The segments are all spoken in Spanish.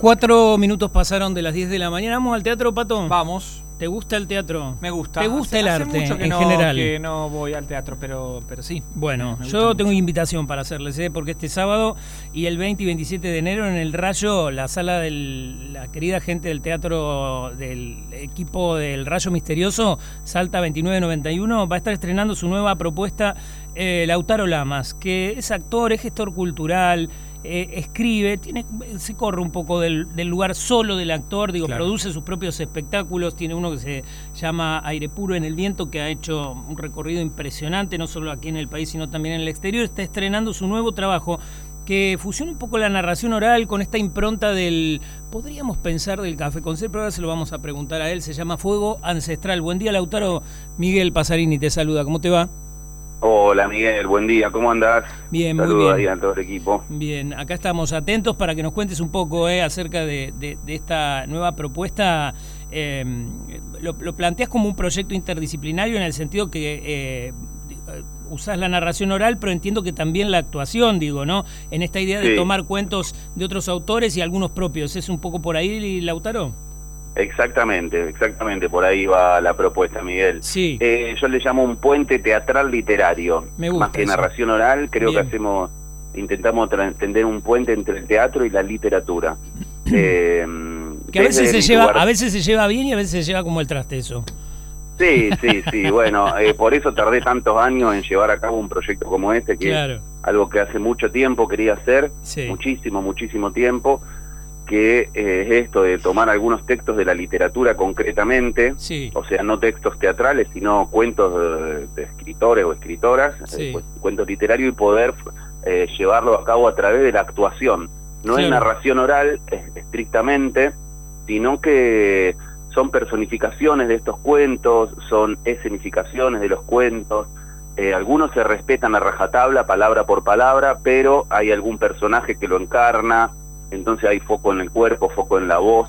4 minutos pasaron de las 10 de la mañana. ¿Vamos al teatro, Pato? Vamos. ¿Te gusta el teatro? Me gusta. ¿Te gusta el arte mucho que en no, general? que no voy al teatro, pero sí. Bueno, yo tengo invitación para hacerles, porque este sábado y el 20 y 27 de enero en el Rayo, la sala de la querida gente del teatro del equipo del Rayo Misterioso, Salta 2991, va a estar estrenando su nueva propuesta, Lautaro Lamas, que es actor, es gestor cultural, escribe, se corre un poco del lugar solo del actor, Claro. produce sus propios espectáculos, tiene uno que se llama Aire Puro en el Viento, que ha hecho un recorrido impresionante, no solo aquí en el país, sino también en el exterior. Está estrenando su nuevo trabajo, que fusiona un poco la narración oral con esta impronta podríamos pensar del Café con Ser, pero ahora se lo vamos a preguntar a él. Se llama Fuego Ancestral. Buen día, Lautaro. Miguel Pasarini te saluda, ¿cómo te va? Hola Miguel, buen día, ¿cómo andás? Bien, Saludos muy bien. ahí a todo el equipo. Bien, acá estamos atentos para que nos cuentes un poco acerca de esta nueva propuesta. Lo planteas como un proyecto interdisciplinario en el sentido que usás la narración oral, pero entiendo que también la actuación, ¿no? En esta idea de tomar cuentos de otros autores y algunos propios. ¿Es un poco por ahí, Lautaro? Exactamente, por ahí va la propuesta, Miguel. Sí. Yo le llamo un puente teatral literario. Me gusta más que eso. narración oral, creo Bien. que intentamos tender un puente entre el teatro y la literatura. Que a veces se lleva bien y a veces se lleva como el traste eso. Sí, bueno, por eso tardé tantos años en llevar a cabo un proyecto como este, que Claro. es algo que hace mucho tiempo quería hacer, Sí. muchísimo tiempo, que es esto de tomar algunos textos de la literatura concretamente, Sí. o sea, no textos teatrales, sino cuentos de escritores o escritoras, Sí. cuentos literarios, y poder llevarlo a cabo a través de la actuación. No es Claro. narración oral estrictamente, sino que son personificaciones de estos cuentos, son escenificaciones de los cuentos. Algunos se respetan a rajatabla, palabra por palabra, pero hay algún personaje que lo encarna, entonces hay foco en el cuerpo, foco en la voz,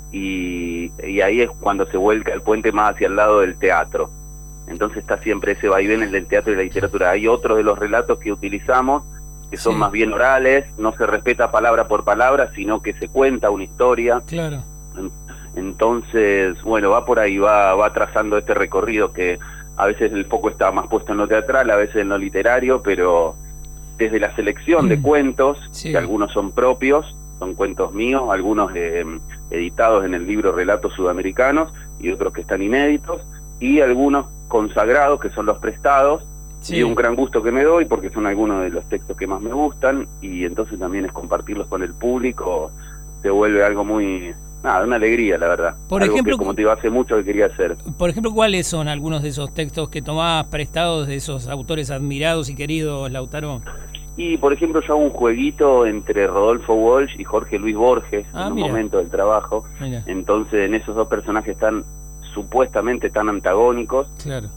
y ahí es cuando se vuelca el puente más hacia el lado del teatro. Entonces está siempre ese vaivén, el del teatro y la literatura. Hay otros de los relatos que utilizamos que son Sí. más bien orales, no se respeta palabra por palabra, sino que se cuenta una historia. Claro. Entonces, bueno, va por ahí, va trazando este recorrido que a veces el foco está más puesto en lo teatral, a veces en lo literario, pero desde la selección de cuentos, Sí. que algunos son propios, son cuentos míos, algunos editados en el libro Relatos Sudamericanos y otros que están inéditos, y algunos consagrados que son los prestados, Sí. y un gran gusto que me doy porque son algunos de los textos que más me gustan, y entonces también es compartirlos con el público, se vuelve algo muy... una alegría, la verdad. Por Algo ejemplo, que, como te digo, hace mucho que quería hacer. Por ejemplo, ¿cuáles son algunos de esos textos que tomabas prestados de esos autores admirados y queridos, Lautaro? Y, por ejemplo, yo hago un jueguito entre Rodolfo Walsh y Jorge Luis Borges en un mira. momento del trabajo. Mira. Entonces, en esos dos personajes supuestamente tan antagónicos, Claro.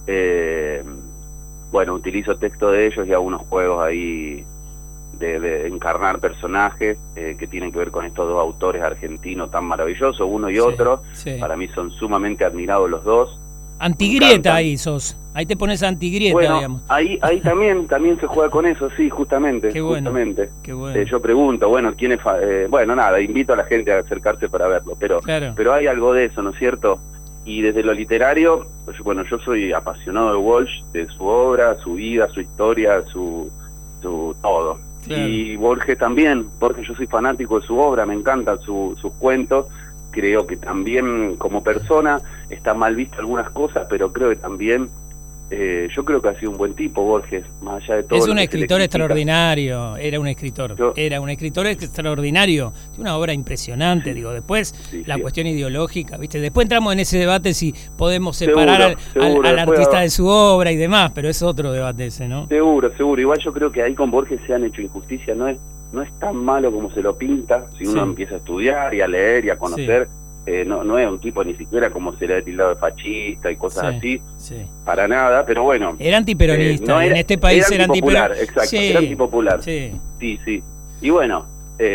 bueno, utilizo texto de ellos y hago unos juegos ahí de encarnar personajes que tienen que ver con estos dos autores argentinos tan maravillosos, uno y Sí, otro. sí. Para mí son sumamente admirados los dos. Antigrieta ahí sos. Ahí te pones antigrieta, Bueno, digamos. ahí también se juega con eso, sí, justamente. Qué bueno, justamente. qué bueno. Yo pregunto, bueno, ¿quién es? Bueno, nada, invito a la gente a acercarse para verlo, Claro. pero hay algo de eso, ¿no es cierto? Y desde lo literario, bueno, yo soy apasionado de Walsh, de su obra, su vida, su historia, su todo. Claro. Y Borges también, porque yo soy fanático de su obra, me encantan sus cuentos. Creo que también como persona está mal visto algunas cosas, pero creo que también, yo creo que ha sido un buen tipo Borges, más allá de todo. Es lo un que se le escritor critica. extraordinario, era un escritor extraordinario, tiene una obra impresionante, después Sí, la sí. cuestión ideológica, ¿viste? Después entramos en ese debate si podemos separar Seguro, al después artista de su obra y demás, pero es otro debate ese, ¿no? Seguro, igual yo creo que ahí con Borges se han hecho injusticia, no es tan malo como se lo pinta, si uno Sí. empieza a estudiar y a leer y a conocer. No es un tipo ni siquiera como se le ha tildado de fascista y cosas así, Sí. para nada, pero bueno. Era antiperonista, no en este país era antipopular, antiperonista. exacto, era antipopular. Sí. Sí. Y bueno,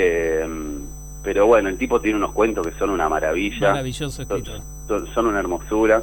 pero bueno, el tipo tiene unos cuentos que son una maravilla. Maravilloso escritor. Son una hermosura.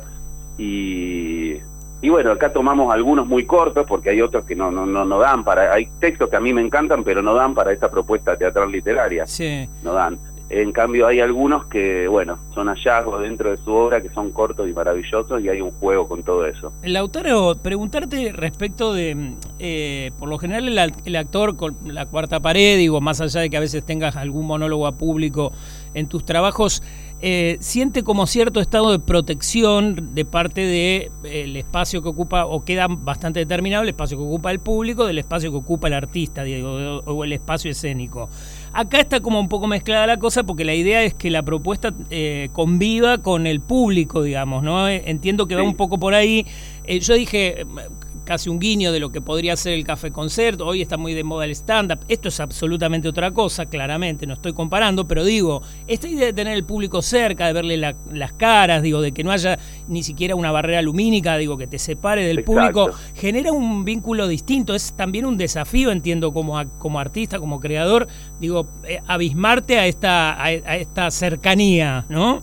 Y bueno, acá tomamos algunos muy cortos porque hay otros que no dan para... Hay textos que a mí me encantan, pero no dan para esta propuesta teatral literaria. Sí. No dan. En cambio hay algunos que, bueno, son hallazgos dentro de su obra que son cortos y maravillosos, y hay un juego con todo eso. Lautaro, preguntarte respecto de, por lo general el actor con la cuarta pared, digo, más allá de que a veces tengas algún monólogo a público en tus trabajos, siente como cierto estado de protección de parte de el espacio que ocupa, o queda bastante determinado el espacio que ocupa el público del espacio que ocupa el artista, digo, o el espacio escénico. Acá está como un poco mezclada la cosa, porque la idea es que la propuesta conviva con el público, digamos, ¿no? Entiendo que va un poco por ahí. Yo dije casi un guiño de lo que podría ser el Café Concierto. Hoy está muy de moda el stand-up. Esto es absolutamente otra cosa, claramente, no estoy comparando, pero digo, esta idea de tener el público cerca, de verle las caras, digo, de que no haya ni siquiera una barrera lumínica, digo, que te separe del público, genera un vínculo distinto. Es también un desafío, entiendo, como artista, como creador, digo, abismarte a esta cercanía, ¿no?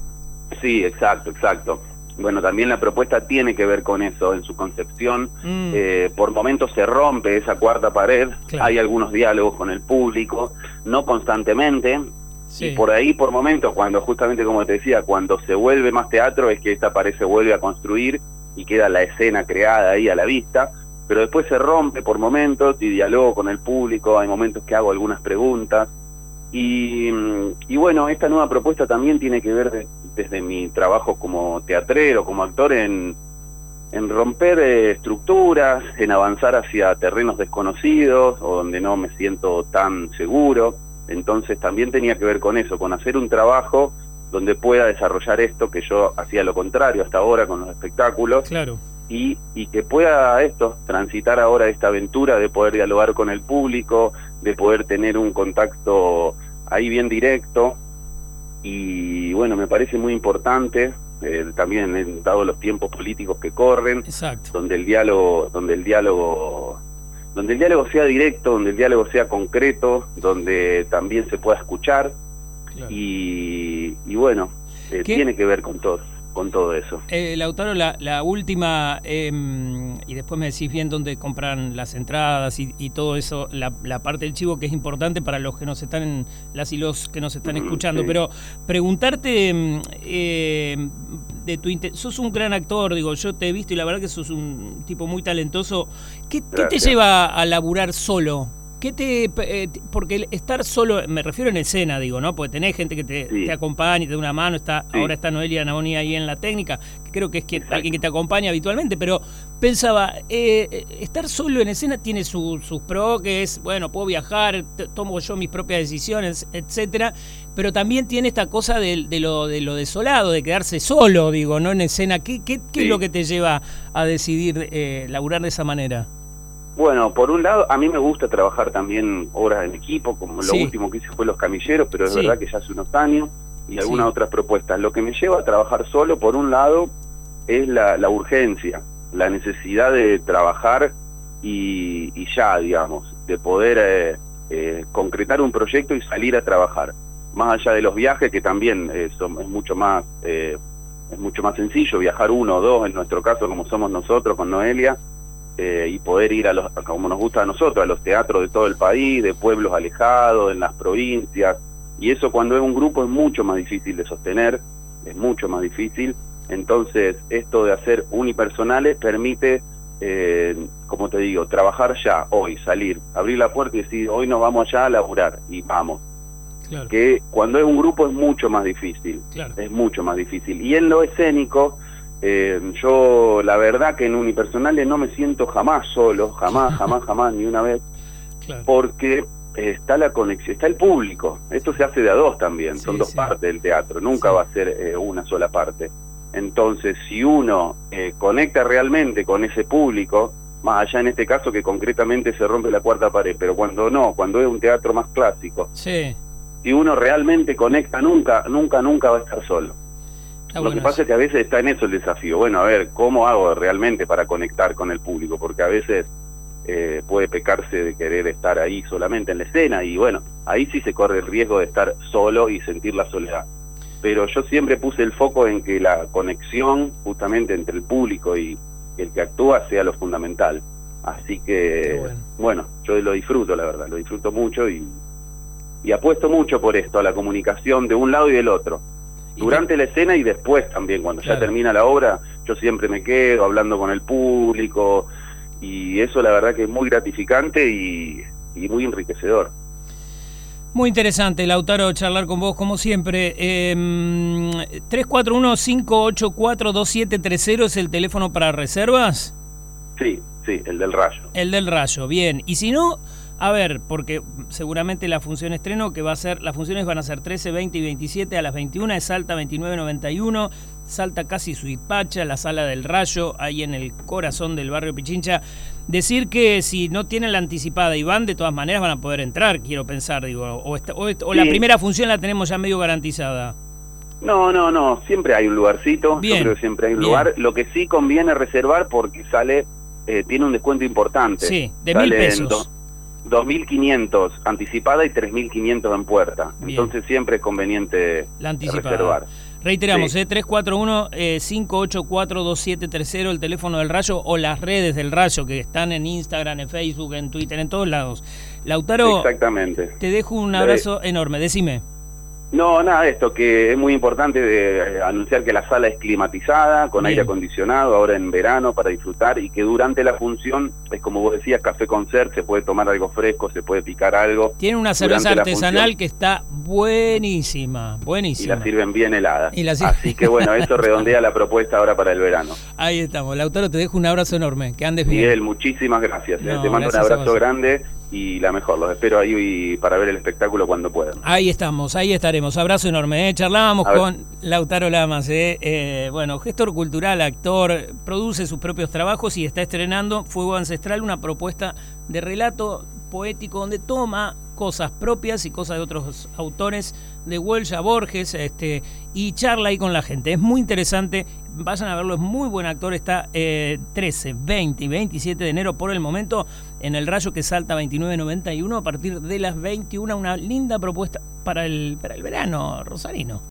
Sí, exacto. Bueno, también la propuesta tiene que ver con eso, en su concepción. Por momentos se rompe esa cuarta pared, claro. Hay algunos diálogos con el público, no constantemente, sí. Y por ahí, por momentos, cuando justamente, como te decía, cuando se vuelve más teatro, es que esta pared se vuelve a construir y queda la escena creada ahí a la vista, pero después se rompe por momentos y dialogo con el público, hay momentos que hago algunas preguntas. Y bueno, esta nueva propuesta también tiene que ver desde mi trabajo como teatrero, como actor, en romper estructuras, en avanzar hacia terrenos desconocidos o donde no me siento tan seguro. Entonces también tenía que ver con eso, con hacer un trabajo donde pueda desarrollar esto, que yo hacía lo contrario hasta ahora con los espectáculos. Claro. Y que pueda transitar ahora esta aventura de poder dialogar con el público, de poder tener un contacto ahí bien directo. Y bueno, me parece muy importante, también dado los tiempos políticos que corren, exacto, donde el diálogo sea directo, donde el diálogo sea concreto, donde también se pueda escuchar. Claro. Y bueno, tiene que ver con todo eso. Lautaro, la última, y después me decís bien dónde compran las entradas y todo eso, la parte del chivo que es importante para los que nos están, las y los que nos están escuchando, sí. Pero preguntarte de sos un gran actor, digo, yo te he visto y la verdad que sos un tipo muy talentoso. ¿Qué te lleva a laburar solo? Porque estar solo, me refiero en escena, digo, ¿no? Porque tenés gente que te acompaña y te da una mano, ahora está Noelia Navoni ahí en la técnica, que creo que es alguien que te acompaña habitualmente, pero pensaba, estar solo en escena tiene sus pros, que es, bueno, puedo viajar, tomo yo mis propias decisiones, etcétera, pero también tiene esta cosa de lo desolado, de quedarse solo, digo, ¿no? En escena. ¿Qué es lo que te lleva a decidir laburar de esa manera? Bueno, por un lado, a mí me gusta trabajar también obras en equipo, como lo último que hice fue Los Camilleros, pero es verdad que ya hace unos años, y algunas otras propuestas. Lo que me lleva a trabajar solo, por un lado, es la urgencia, la necesidad de trabajar y ya, digamos, de poder concretar un proyecto y salir a trabajar. Más allá de los viajes, que también es mucho más sencillo viajar uno o dos, en nuestro caso, como somos nosotros con Noelia, y poder ir como nos gusta a nosotros, a los teatros de todo el país, de pueblos alejados, en las provincias, y eso cuando es un grupo es mucho más difícil de sostener, es mucho más difícil. Entonces esto de hacer unipersonales permite, como te digo, trabajar ya, hoy, salir, abrir la puerta y decir, hoy nos vamos allá a laburar, y vamos. Claro. Que cuando es un grupo es mucho más difícil, claro. Es mucho más difícil. Y en lo escénico, yo la verdad que en unipersonales no me siento jamás solo, jamás, ni una vez, claro. Porque está la conexión, está el público, esto se hace de a dos también, son dos partes del teatro, nunca va a ser una sola parte. Entonces, si uno conecta realmente con ese público, más allá en este caso que concretamente se rompe la cuarta pared, pero cuando es un teatro más clásico, si uno realmente conecta, nunca va a estar solo. Lo que pasa es que a veces está en eso el desafío. Bueno, a ver, ¿cómo hago realmente para conectar con el público? Porque a veces puede pecarse de querer estar ahí solamente en la escena, y bueno, ahí sí se corre el riesgo de estar solo y sentir la soledad. Pero yo siempre puse el foco en que la conexión justamente entre el público y el que actúa sea lo fundamental. Así que, bueno, yo lo disfruto, la verdad, lo disfruto mucho y y apuesto mucho por esto, a la comunicación de un lado y del otro. Durante la escena y después también, cuando ya termina la obra, yo siempre me quedo hablando con el público, y eso la verdad que es muy gratificante y muy enriquecedor. Muy interesante, Lautaro, charlar con vos como siempre. 341-584-2730 es el teléfono para reservas. Sí, el del Rayo. El del Rayo, bien. Y si no, a ver, porque seguramente la función estreno que va a ser, las funciones van a ser 13, 20 y 27 a las 21, es Salta 2991, Salta casi Suipacha, la Sala del Rayo, ahí en el corazón del barrio Pichincha. Decir que si no tienen la anticipada y van, de todas maneras van a poder entrar, quiero pensar, digo, o sí. La primera función la tenemos ya medio garantizada. No, siempre hay un lugarcito, bien, yo creo que siempre hay un lugar. Lo que sí conviene reservar porque sale, tiene un descuento importante. Sí, de 1.000 pesos. 2.500 anticipada y 3.500 en puerta. Bien. Entonces siempre es conveniente reservar. Reiteramos, 341-584-2730, el teléfono del Rayo o las redes del Rayo que están en Instagram, en Facebook, en Twitter, en todos lados. Lautaro, exactamente. Te dejo un abrazo enorme, decime. No, nada de esto, que es muy importante anunciar que la sala es climatizada, con aire acondicionado, ahora en verano para disfrutar, y que durante la función, es como vos decías, café concert, se puede tomar algo fresco, se puede picar algo. Tiene una cerveza artesanal que está buenísima. Y la sirven bien helada. Así que bueno, eso redondea la propuesta ahora para el verano. Ahí estamos. Lautaro, te dejo un abrazo enorme, que andes bien. Miguel, muchísimas gracias. Te mando un abrazo grande y la mejor. Los espero ahí para ver el espectáculo cuando puedan. Ahí estamos, ahí estaremos. Abrazo enorme. Charlábamos con Lautaro Lamas. Bueno, gestor cultural, actor, produce sus propios trabajos y está estrenando Fuego Ancestral, una propuesta de relato poético donde toma cosas propias y cosas de otros autores, de Welsh a Borges, y charla ahí con la gente. Es muy interesante, vayan a verlo, es muy buen actor. Está 13, 20 y 27 de enero por el momento en el Rayo, que Salta 2991 a partir de las 21, una linda propuesta para el verano rosarino.